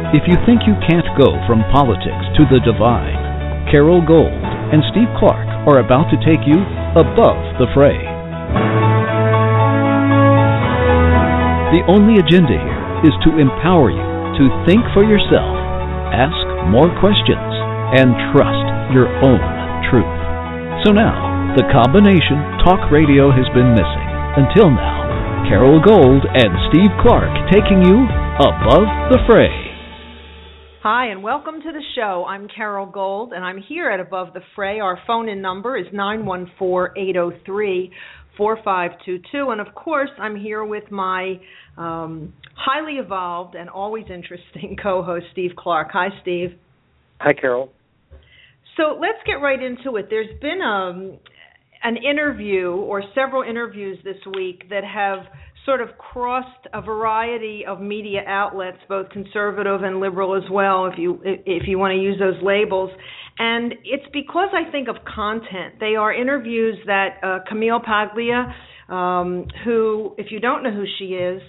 If you think you can't go from politics to the divine, Carol Gold and Steve Clark are about to take you above the fray. The only agenda here is to empower you to think for yourself, ask more questions, and trust your own truth. So now, the combination talk radio has been missing. Until now, Carol Gold and Steve Clark taking you above the fray. Hi, and welcome to the show. I'm Carol Gold, and I'm here at Above the Fray. Our phone-in number is 914-803-4522. And, of course, I'm here with my highly evolved and always interesting co-host, Steve Clark. Hi, Steve. Hi, Carol. So let's get right into it. There's been an interview or several interviews this week that have sort of crossed a variety of media outlets, both conservative and liberal as well, if you want to use those labels. And it's because I think of content. They are interviews that Camille Paglia, who, if you don't know who she is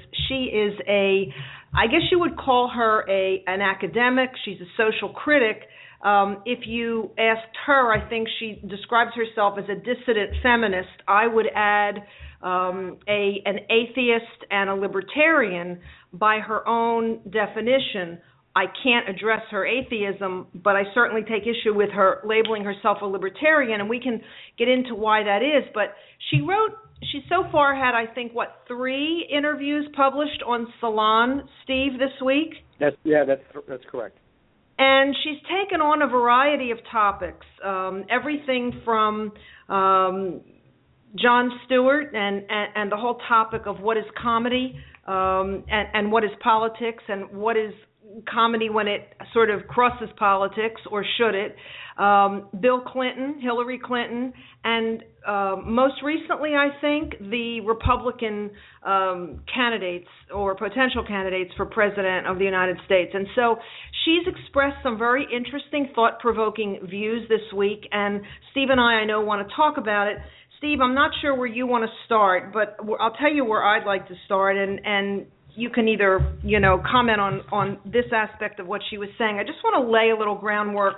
I guess you would call her an academic. She's a social critic. If you asked her, I think she describes herself as a dissident feminist. I would add an atheist and a libertarian by her own definition. I can't address her atheism, but I certainly take issue with her labeling herself a libertarian, and we can get into why that is. But she so far had, I think, 3 interviews published on Salon, Steve, this week? That's correct. And she's taken on a variety of topics, everything from Jon Stewart and the whole topic of what is comedy and what is politics and what is comedy when it sort of crosses politics, or should it, Bill Clinton, Hillary Clinton, and most recently, I think, the Republican candidates or potential candidates for president of the United States. And so she's expressed some very interesting, thought-provoking views this week, and Steve and I know, want to talk about it. Steve, I'm not sure where you want to start, but I'll tell you where I'd like to start, and you can either, comment on this aspect of what she was saying. I just want to lay a little groundwork.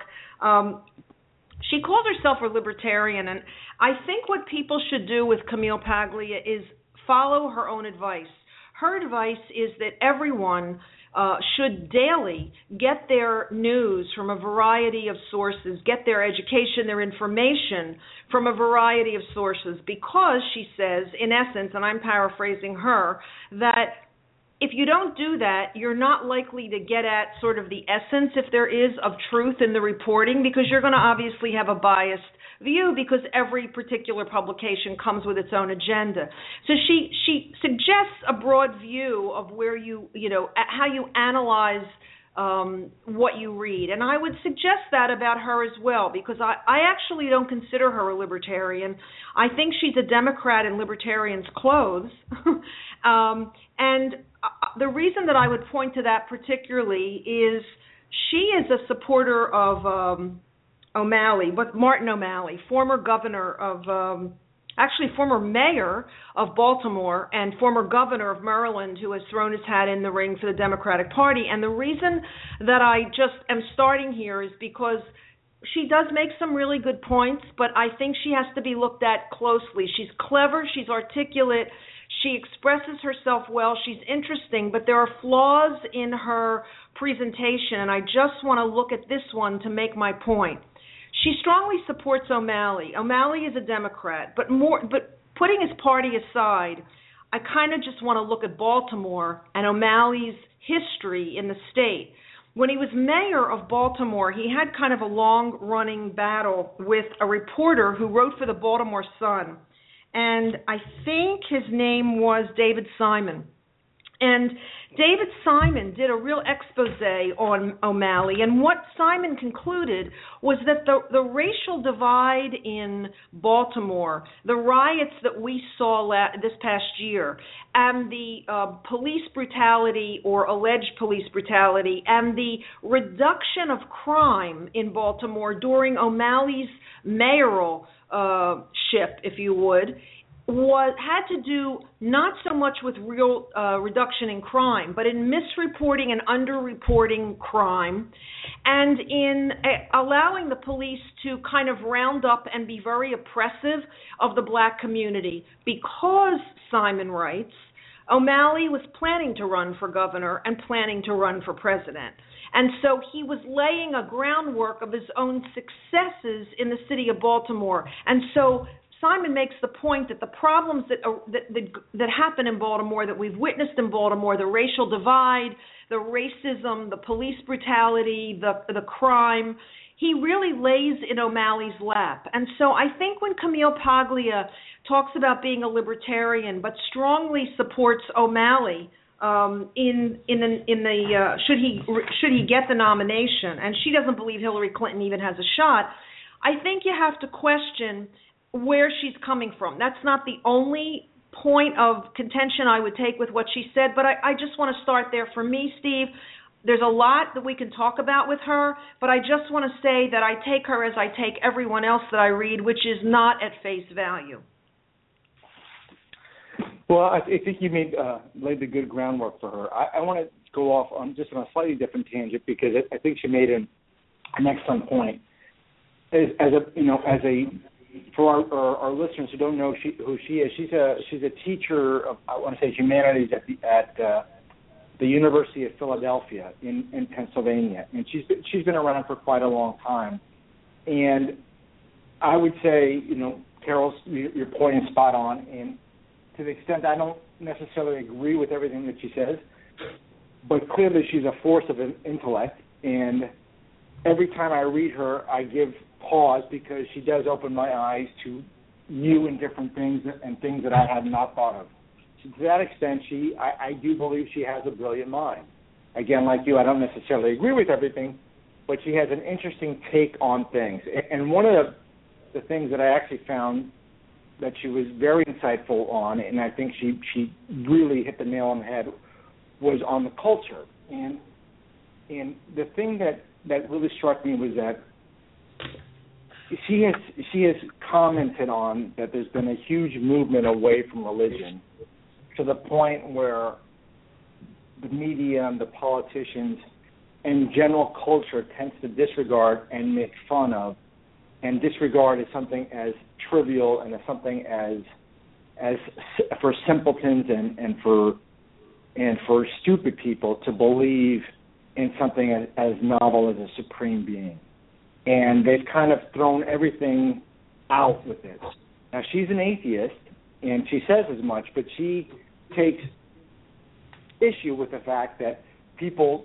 She called herself a libertarian, and I think what people should do with Camille Paglia is follow her own advice. Her advice is that everyone should daily get their news from a variety of sources, get their education, their information from a variety of sources, because she says, in essence, and I'm paraphrasing her, that if you don't do that, you're not likely to get at sort of the essence, if there is, of truth in the reporting, because you're going to obviously have a biased view because every particular publication comes with its own agenda. So she suggests a broad view of where how you analyze what you read. And I would suggest that about her as well, because I actually don't consider her a libertarian. I think she's a Democrat in libertarian's clothes. And the reason that I would point to that particularly is she is a supporter of Martin O'Malley, former governor of, former mayor of Baltimore and former governor of Maryland, who has thrown his hat in the ring for the Democratic Party. And the reason that I just am starting here is because she does make some really good points, but I think she has to be looked at closely. She's clever, she's articulate, she expresses herself well, she's interesting, but there are flaws in her presentation, and I just want to look at this one to make my point. She strongly supports O'Malley. O'Malley is a Democrat, but putting his party aside, I kind of just want to look at Baltimore and O'Malley's history in the state. When he was mayor of Baltimore, he had kind of a long-running battle with a reporter who wrote for the Baltimore Sun, and I think his name was David Simon. And David Simon did a real expose on O'Malley, and what Simon concluded was that the racial divide in Baltimore, the riots that we saw this past year, and the police brutality or alleged police brutality, and the reduction of crime in Baltimore during O'Malley's mayoralship, if you would, had to do not so much with real reduction in crime, but in misreporting and underreporting crime, and in allowing the police to kind of round up and be very oppressive of the black community. Because, Simon writes, O'Malley was planning to run for governor and planning to run for president. And so he was laying a groundwork of his own successes in the city of Baltimore. And so Simon makes the point that the problems that happen in Baltimore, that we've witnessed in Baltimore, the racial divide, the racism, the police brutality, the crime, he really lays in O'Malley's lap. And so I think when Camille Paglia talks about being a libertarian, but strongly supports O'Malley should he get the nomination, and she doesn't believe Hillary Clinton even has a shot, I think you have to question where she's coming from. That's not the only point of contention I would take with what she said, but I just want to start there. For me, Steve, there's a lot that we can talk about with her, but I just want to say that I take her as I take everyone else that I read, which is not at face value. Well, I think you laid the good groundwork for her. I want to go off on just on a slightly different tangent because I think she made an excellent point. For our listeners who don't know who she is, she's a teacher of, I want to say, humanities at the University of Philadelphia in Pennsylvania, and she's been around for quite a long time. And I would say, Carol, your point is spot on. And to the extent I don't necessarily agree with everything that she says, but clearly she's a force of intellect. And every time I read her, I give pause because she does open my eyes to new and different things and things that I had not thought of. So to that extent, I do believe she has a brilliant mind. Again, like you, I don't necessarily agree with everything, but she has an interesting take on things. And one of the things that I actually found that she was very insightful on, and I think she really hit the nail on the head, was on the culture. And the thing that really struck me was that she has commented on that there's been a huge movement away from religion to the point where the media and the politicians and general culture tends to disregard and make fun of, and disregard as something as trivial and as something as for simpletons and for stupid people to believe in something as novel as a supreme being. And they've kind of thrown everything out with it. Now, she's an atheist, and she says as much, but she takes issue with the fact that people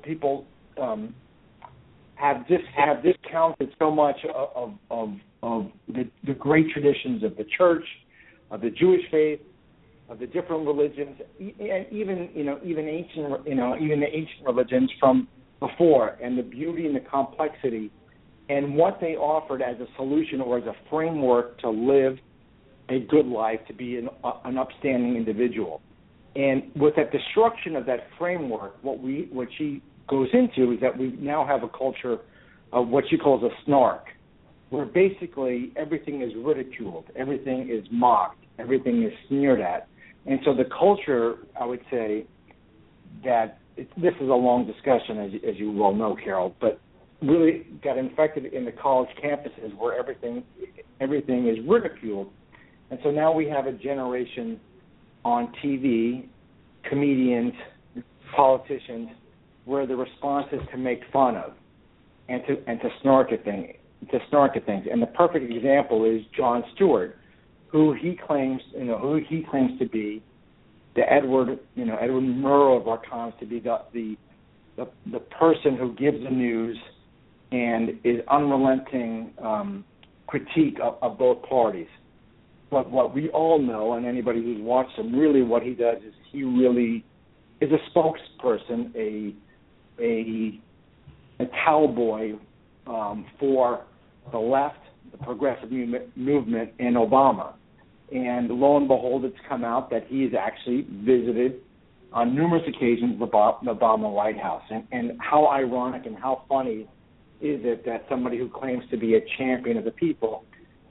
have discounted so much of the great traditions of the church, of the Jewish faith, of the different religions, even the ancient religions from before, and the beauty and the complexity, and what they offered as a solution or as a framework to live a good life, to be an upstanding individual. And with that destruction of that framework, what she goes into is that we now have a culture of what she calls a snark, where basically everything is ridiculed, everything is mocked, everything is sneered at. And so the culture, I would say, that this is a long discussion, as you well know, Carol, but really got infected in the college campuses where everything is ridiculed. And so now we have a generation on TV, comedians, politicians, where the response is to make fun of and to snark at things. And the perfect example is Jon Stewart, who he claims to be the Edward Murrow of our times, to be the person who gives the news and is unrelenting critique of both parties. But what we all know, and anybody who's watched him, really what he does is he really is a spokesperson, a cowboy for the left, the progressive movement, and Obama. And lo and behold, it's come out that he has actually visited on numerous occasions the Obama White House. And how ironic and how funny is it that somebody who claims to be a champion of the people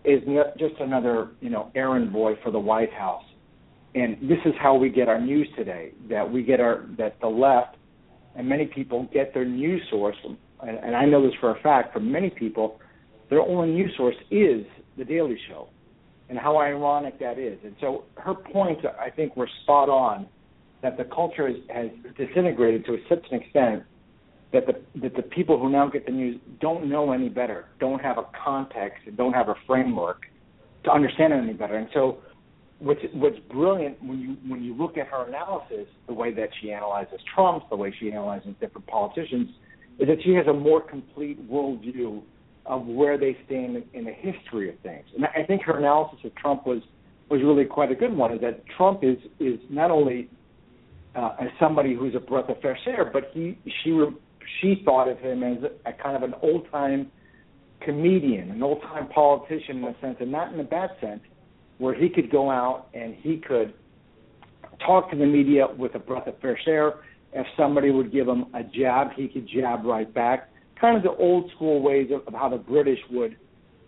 is just another, errand boy for the White House. And this is how we get our news today, that the left and many people get their news source, and I know this for a fact, for many people, their only news source is The Daily Show, and how ironic that is. And so her points, I think, were spot on, that the culture has disintegrated to such an extent that the people who now get the news don't know any better, don't have a context, and don't have a framework to understand it any better. And so what's brilliant when you look at her analysis, the way that she analyzes Trump, the way she analyzes different politicians, is that she has a more complete worldview of where they stand in the history of things. And I think her analysis of Trump was really quite a good one, is that Trump is not only as somebody who's a breath of fresh air, but she thought of him as a kind of an old-time comedian, an old-time politician in a sense, and not in a bad sense, where he could go out and he could talk to the media with a breath of fresh air. If somebody would give him a jab, he could jab right back. Kind of the old school ways of how the British would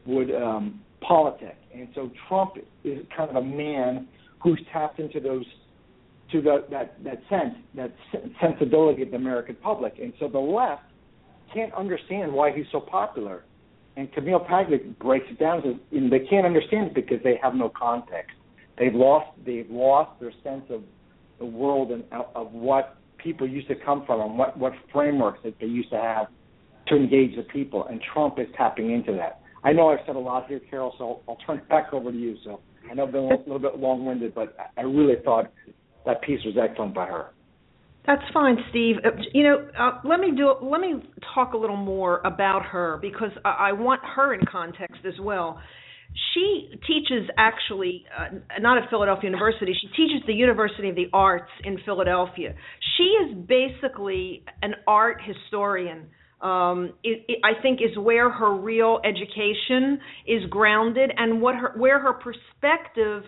politic. And so Trump is kind of a man who's tapped into that sensibility of the American public. And so the left can't understand why he's so popular. And Camille Paglia breaks it down and says they can't understand it because they have no context. They've lost their sense of the world and of what people used to come from and what frameworks that they used to have to engage the people. And Trump is tapping into that. I know I've said a lot here, Carol, so I'll turn it back over to you. So I know I've been a little bit long-winded, but I really thought that piece was excellent by her. That's fine, Steve. Let me talk a little more about her, because I want her in context as well. She teaches actually not at Philadelphia University. She teaches the University of the Arts in Philadelphia. She is basically an art historian. I think is where her real education is grounded, and where her perspective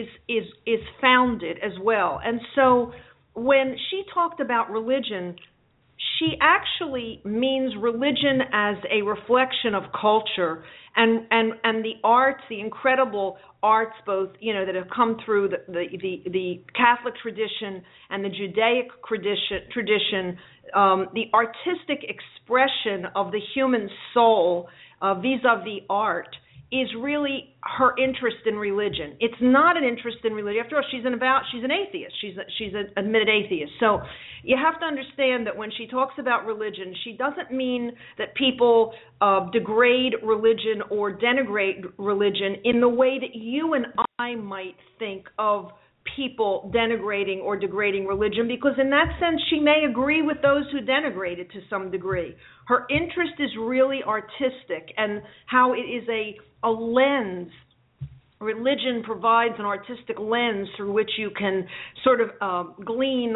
is founded as well. And so when she talked about religion, she actually means religion as a reflection of culture and the arts, the incredible arts, both that have come through the Catholic tradition and the Judaic tradition, the artistic expression of the human soul vis-a-vis art, is really her interest in religion. It's not an interest in religion. After all, she's an atheist. She's an admitted atheist. So you have to understand that when she talks about religion, she doesn't mean that people degrade religion or denigrate religion in the way that you and I might think of people denigrating or degrading religion, because in that sense she may agree with those who denigrate it to some degree. Her interest is really artistic, and how it is a lens. Religion provides an artistic lens through which you can sort of glean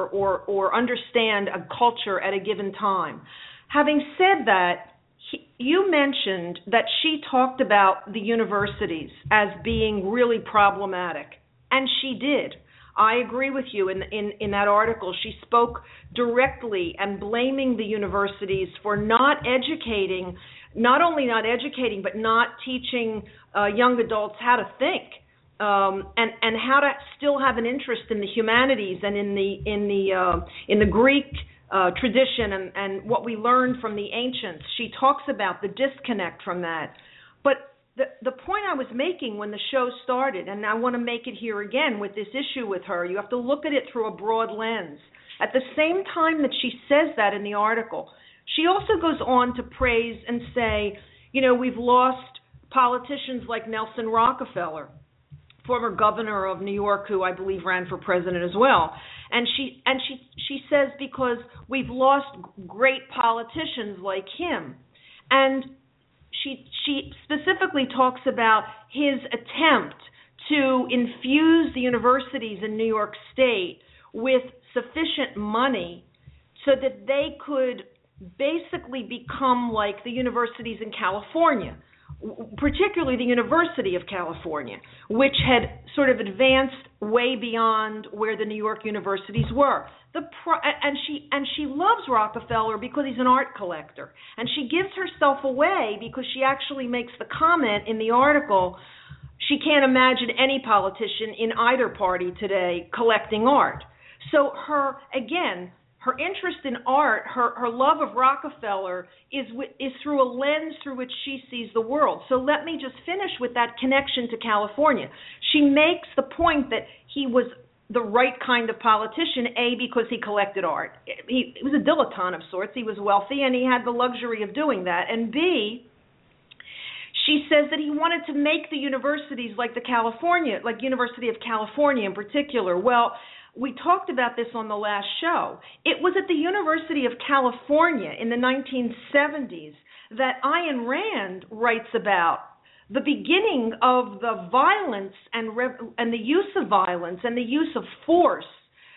or understand a culture at a given time. Having said that, you mentioned that she talked about the universities as being really problematic. And she did. I agree with you in that article. She spoke directly and blaming the universities for not educating, not only not educating, but not teaching young adults how to think and how to still have an interest in the humanities and in the Greek tradition and what we learned from the ancients. She talks about the disconnect from that. But the point I was making when the show started, and I want to make it here again with this issue with her, you have to look at it through a broad lens. At the same time that she says that in the article, she also goes on to praise and say, we've lost politicians like Nelson Rockefeller, former governor of New York, who I believe ran for president as well. And she says because we've lost great politicians like him. And she specifically talks about his attempt to infuse the universities in New York State with sufficient money so that they could basically become like the universities in California, particularly the University of California, which had sort of advanced way beyond where the New York universities were. And she loves Rockefeller because he's an art collector, and she gives herself away because she actually makes the comment in the article she can't imagine any politician in either party today collecting art. So her interest in art, her love of Rockefeller is through a lens through which she sees the world. So let me just finish with that connection to California. She makes the point that he was the right kind of politician, A, because he collected art. He was a dilettante of sorts. He was wealthy, and he had the luxury of doing that. And B, she says that he wanted to make the universities like University of California in particular. Well, we talked about this on the last show. It was at the University of California in the 1970s that Ayn Rand writes about the beginning of the violence and the use of violence and the use of force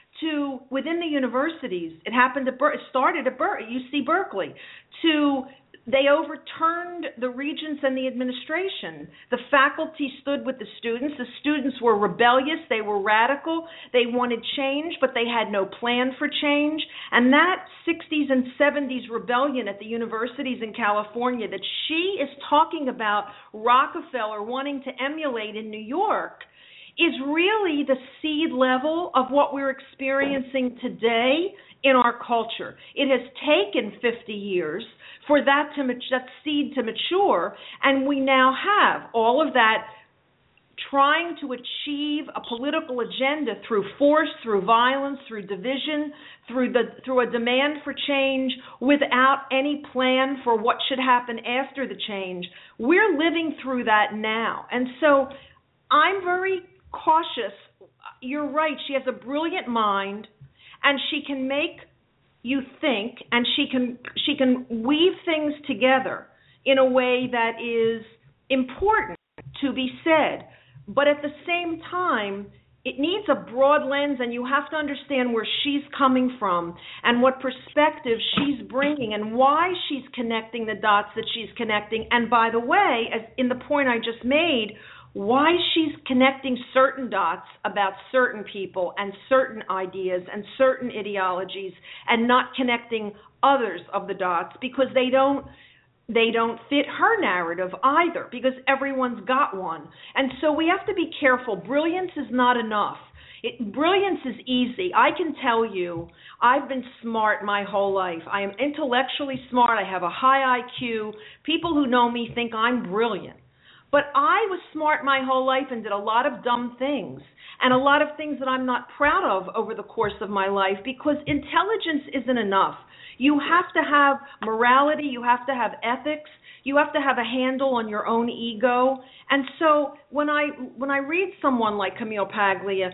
within the universities. It started at UC Berkeley. They overturned the regents and the administration. The faculty stood with the students. The students were rebellious. They were radical. They wanted change, but they had no plan for change. And that 60s and 70s rebellion at the universities in California that she is talking about Rockefeller wanting to emulate in New York is really the seed level of what we're experiencing today in our culture. It has taken 50 years for that seed to mature, and we now have all of that trying to achieve a political agenda through force, through violence, through division, through a demand for change without any plan for what should happen after the change. We're living through that now. And so I'm very cautious. You're right. She has a brilliant mind, and she can make you think, and she can weave things together in a way that is important to be said. But at the same time, it needs a broad lens, and you have to understand where she's coming from and what perspective she's bringing and why she's connecting the dots that she's connecting. And by the way, as in the point I just made, why she's connecting certain dots about certain people and certain ideas and certain ideologies and not connecting others of the dots because they don't fit her narrative either, because everyone's got one. And so we have to be careful. Brilliance is not enough. Brilliance is easy. I can tell you, I've been smart my whole life. I am intellectually smart. I have a high IQ. People who know me think I'm brilliant. But I was smart my whole life and did a lot of dumb things and a lot of things that I'm not proud of over the course of my life, because intelligence isn't enough. You have to have morality. You have to have ethics. You have to have a handle on your own ego. And so when I read someone like Camille Paglia,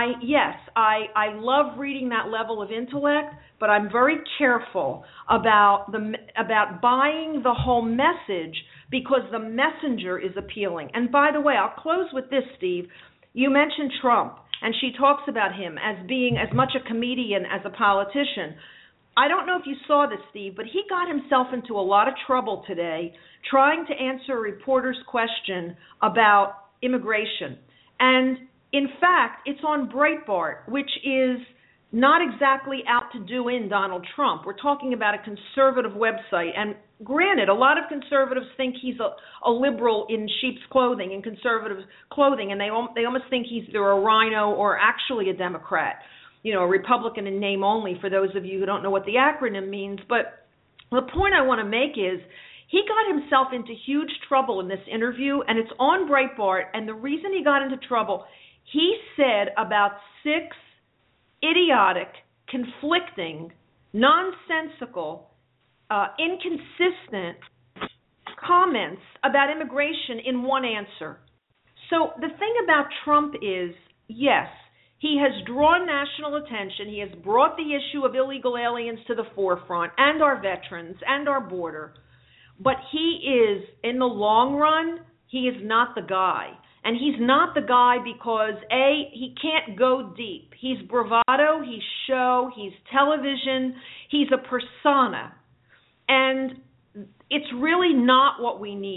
I love reading that level of intellect, but I'm very careful about buying the whole message because the messenger is appealing. And by the way, I'll close with this, Steve. You mentioned Trump, and she talks about him as being as much a comedian as a politician. I don't know if you saw this, Steve, but he got himself into a lot of trouble today trying to answer a reporter's question about immigration. And in fact, it's on Breitbart, which is not exactly out to do in Donald Trump. We're talking about a conservative website. And granted, a lot of conservatives think he's a liberal in sheep's clothing, in conservative clothing, and they almost think he's either a rhino or actually a Democrat. You know, a Republican in name only, for those of you who don't know what the acronym means. But the point I want to make is he got himself into huge trouble in this interview, and it's on Breitbart. And the reason he got into trouble, he said about 6 idiotic, conflicting, nonsensical, inconsistent comments about immigration in one answer. So the thing about Trump is, yes, he has drawn national attention. He has brought the issue of illegal aliens to the forefront, and our veterans, and our border. But he is, in the long run, he is not the guy. And he's not the guy because, A, he can't go deep. He's bravado, he's show, he's television, he's a persona. And it's really not what we need.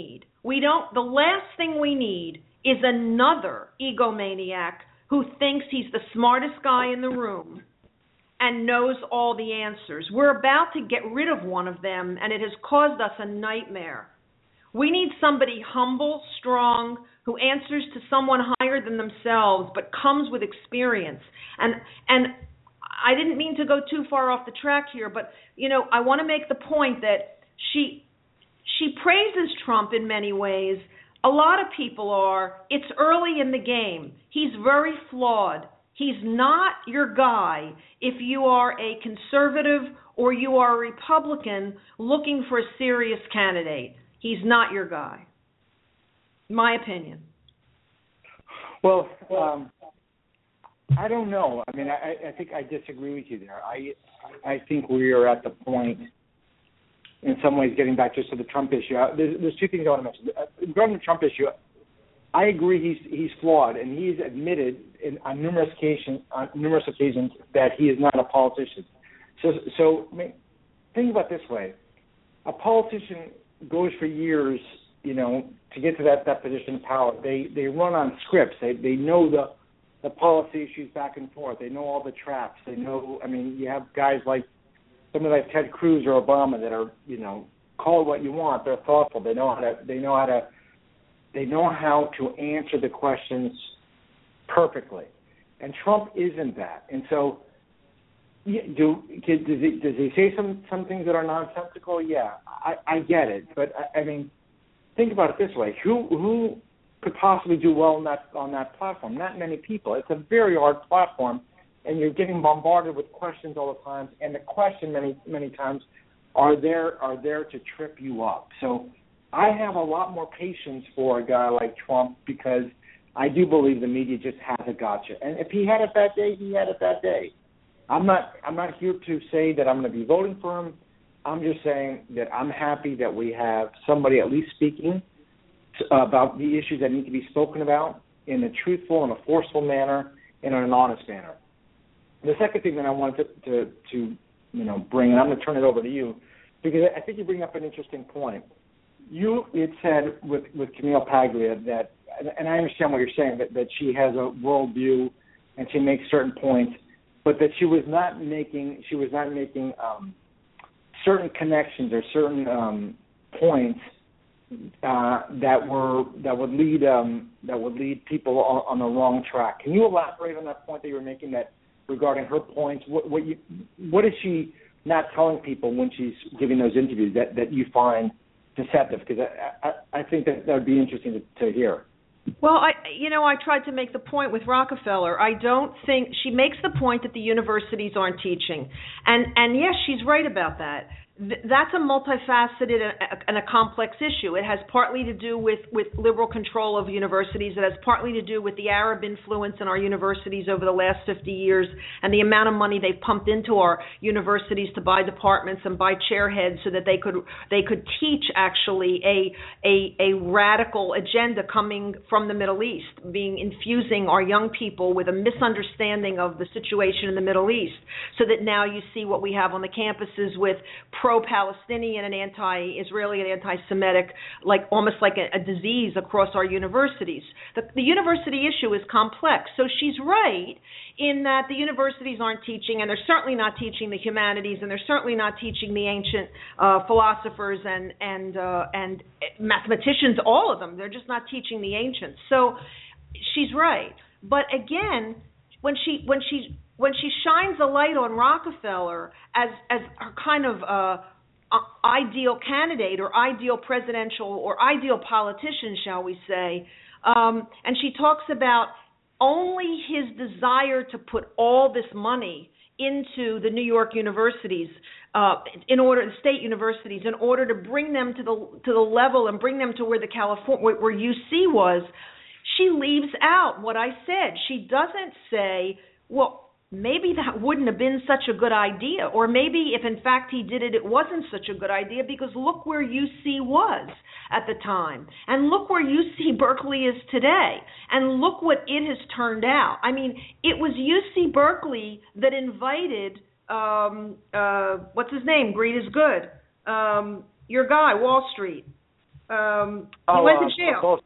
The last thing we need is another egomaniac who thinks he's the smartest guy in the room and knows all the answers. We're about to get rid of one of them, and it has caused us a nightmare. We need somebody humble, strong, who answers to someone higher than themselves, but comes with experience. And I didn't mean to go too far off the track here, but I want to make the point that she praises Trump in many ways. A lot of people are. It's early in the game. He's very flawed. He's not your guy if you are a conservative or you are a Republican looking for a serious candidate. He's not your guy. My opinion. Well, I don't know. I mean, I think I disagree with you there. I think we are at the point, in some ways, getting back just to the Trump issue. There's two things I want to mention. Regarding the Trump issue, I agree he's flawed, and he's admitted on numerous occasions that he is not a politician. So I mean, think about it this way: a politician goes for years, to get to that position of power. They run on scripts. They know the policy issues back and forth. They know all the traps. They know. I mean, you have guys like somebody like Ted Cruz or Obama that are, call it what you want. They're thoughtful. They know how to answer the questions perfectly. And Trump isn't that. And so, does he say some things that are nonsensical? Yeah, I get it. But I mean, think about it this way: who could possibly do well on that platform? Not many people. It's a very hard platform, and you're getting bombarded with questions all the time. And the question many times are there to trip you up. So I have a lot more patience for a guy like Trump because I do believe the media just has a gotcha. And if he had it that day, he had it that day. I'm not here to say that I'm going to be voting for him. I'm just saying that I'm happy that we have somebody at least speaking about the issues that need to be spoken about in a truthful and a forceful manner and in an honest manner. The second thing that I wanted to bring, and I'm going to turn it over to you, because I think you bring up an interesting point. It said with Camille Paglia that, and I understand what you're saying, that she has a worldview and she makes certain points, but that she was not making certain connections or certain points that would lead people on the wrong track. Can you elaborate on that point that you were making, that regarding her points? What is she not telling people when she's giving those interviews that you find deceptive? Because I think that would be interesting to hear. Well, I tried to make the point with Rockefeller. I don't think she makes the point that the universities aren't teaching, and yes, she's right about that. That's a multifaceted and a complex issue. It has partly to do with liberal control of universities. It has partly to do with the Arab influence in our universities over the last 50 years and the amount of money they've pumped into our universities to buy departments and buy chair heads so that they could teach actually a radical agenda coming from the Middle East, infusing our young people with a misunderstanding of the situation in the Middle East, so that now you see what we have on the campuses with pro-Palestinian and anti-Israeli and anti-Semitic, almost like a disease across our universities. The university issue is complex. So she's right in that the universities aren't teaching, and they're certainly not teaching the humanities, and they're certainly not teaching the ancient philosophers and mathematicians, all of them. They're just not teaching the ancients. So she's right. But again, when she shines a light on Rockefeller as her kind of ideal candidate or ideal presidential or ideal politician, shall we say, and she talks about only his desire to put all this money into the New York universities, the state universities, in order to bring them to the level and bring them to where where UC was, she leaves out what I said. She doesn't say, well, maybe that wouldn't have been such a good idea, or maybe if in fact he did it, it wasn't such a good idea, because look where UC was at the time, and look where UC Berkeley is today, and look what it has turned out. I mean, it was UC Berkeley that invited, what's his name? Greed is good. Your guy, Wall Street. He went to jail.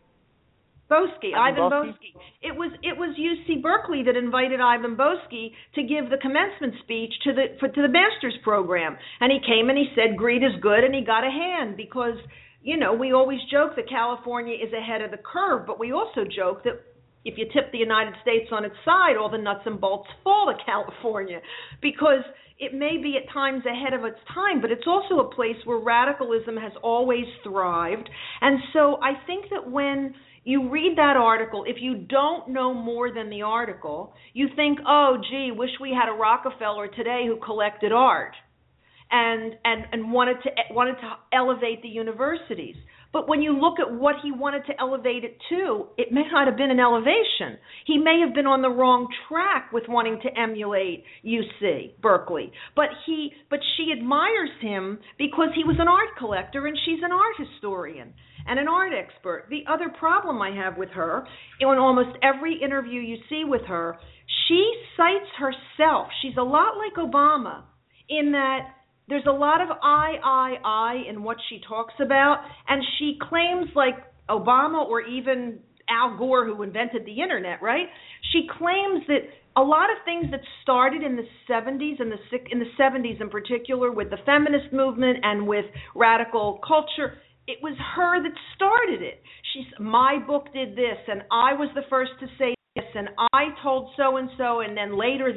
Ivan Boesky. It was UC Berkeley that invited Ivan Boesky to give the commencement speech to the master's program, and he came and he said greed is good, and he got a hand because we always joke that California is ahead of the curve, but we also joke that if you tip the United States on its side, all the nuts and bolts fall to California, because it may be at times ahead of its time, but it's also a place where radicalism has always thrived. And so I think that when you read that article, if you don't know more than the article, you think, oh, gee, wish we had a Rockefeller today who collected art and wanted to elevate the universities. But when you look at what he wanted to elevate it to, it may not have been an elevation. He may have been on the wrong track with wanting to emulate UC Berkeley. But she admires him because he was an art collector and she's an art historian and an art expert. The other problem I have with her, in almost every interview you see with her, she cites herself. She's a lot like Obama in that there's a lot of I in what she talks about, and she claims, like Obama or even Al Gore, who invented the internet, right? She claims that a lot of things that started in the 70s, in the 70s in particular, with the feminist movement and with radical culture, it was her that started it. My book did this, and I was the first to say this, and I told so-and-so, and then later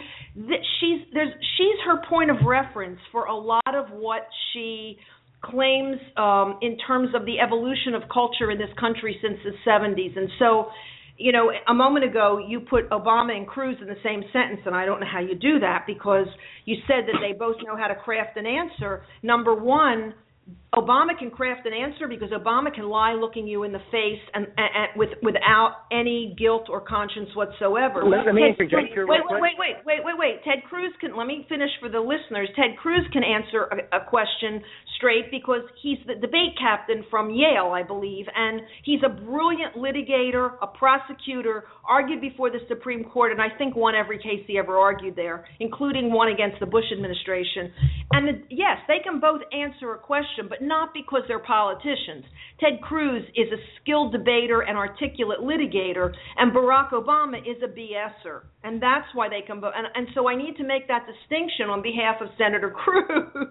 she's her point of reference for a lot of what she claims in terms of the evolution of culture in this country since the 70s. And so, a moment ago you put Obama and Cruz in the same sentence, and I don't know how you do that because you said that they both know how to craft an answer. Number one, Obama can craft an answer because Obama can lie looking you in the face and without any guilt or conscience whatsoever. Let me interject here. Wait. Ted Cruz can. Let me finish for the listeners. Ted Cruz can answer a question straight because he's the debate captain from Yale, I believe, and he's a brilliant litigator, a prosecutor, argued before the Supreme Court, and I think won every case he ever argued there, including one against the Bush administration. And yes, they can both answer a question, but not because they're politicians. Ted Cruz is a skilled debater and articulate litigator, and Barack Obama is a BSer, and that's why they can both. And so I need to make that distinction on behalf of Senator Cruz.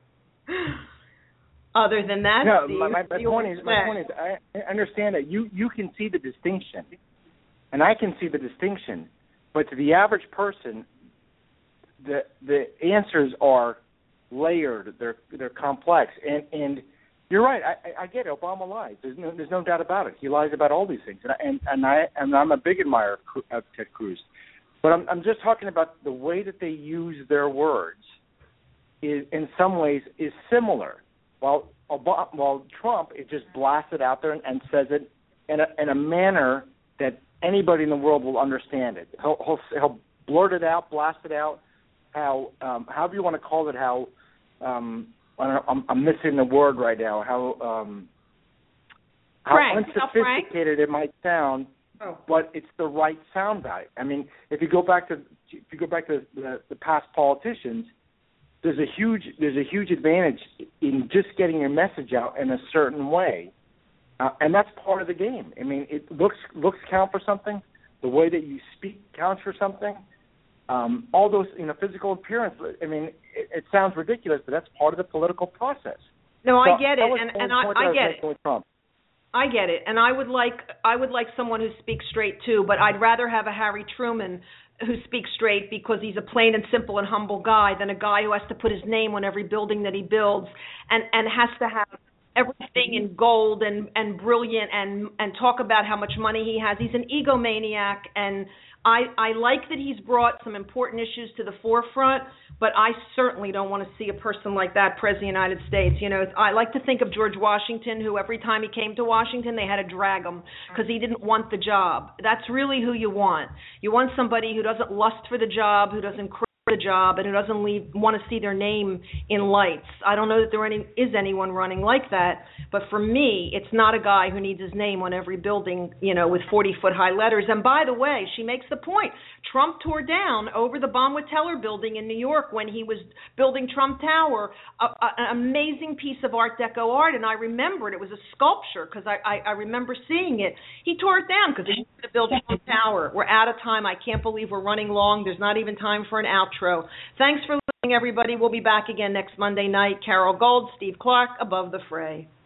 Other than that, no, Steve, my point is, I understand that you can see the distinction, and I can see the distinction, but to the average person, the answers are layered, they're complex, and you're right. I get it. Obama lies. There's no doubt about it. He lies about all these things, and I'm a big admirer of Ted Cruz. But I'm just talking about the way that they use their words is in some ways is similar. While Trump is just blasted out there and says it in a manner that anybody in the world will understand it. He'll blurt it out, blast it out. How however you want to call it, how I'm missing the word right now. How unsophisticated it might sound, but it's the right sound bite. I mean, if you go back to the past politicians, there's a huge advantage in just getting your message out in a certain way, and that's part of the game. I mean, looks count for something. The way that you speak counts for something. All those, physical appearance. I mean, it sounds ridiculous, but that's part of the political process. No, I get it, and I get it. I get it, and I would like someone who speaks straight too. But I'd rather have a Harry Truman who speaks straight because he's a plain and simple and humble guy than a guy who has to put his name on every building that he builds and has to have everything in gold and brilliant and talk about how much money he has. He's an egomaniac, and I like that he's brought some important issues to the forefront, but I certainly don't want to see a person like that president of the United States. I like to think of George Washington, who every time he came to Washington, they had to drag him because he didn't want the job. That's really who you want. You want somebody who doesn't lust for the job, who doesn't crave a job and who doesn't want to see their name in lights. I don't know that there is anyone running like that, but for me, it's not a guy who needs his name on every building, with 40-foot high letters. And by the way, she makes the point. Trump tore down over the Bonwit Teller building in New York when he was building Trump Tower, an amazing piece of Art Deco art, and I remembered it was a sculpture because I remember seeing it. He tore it down because he wanted to build Trump Tower. We're out of time. I can't believe we're running long. There's not even time for an outro. Thanks for listening, everybody. We'll be back again next Monday night. Carol Gold, Steve Clark, Above the Fray.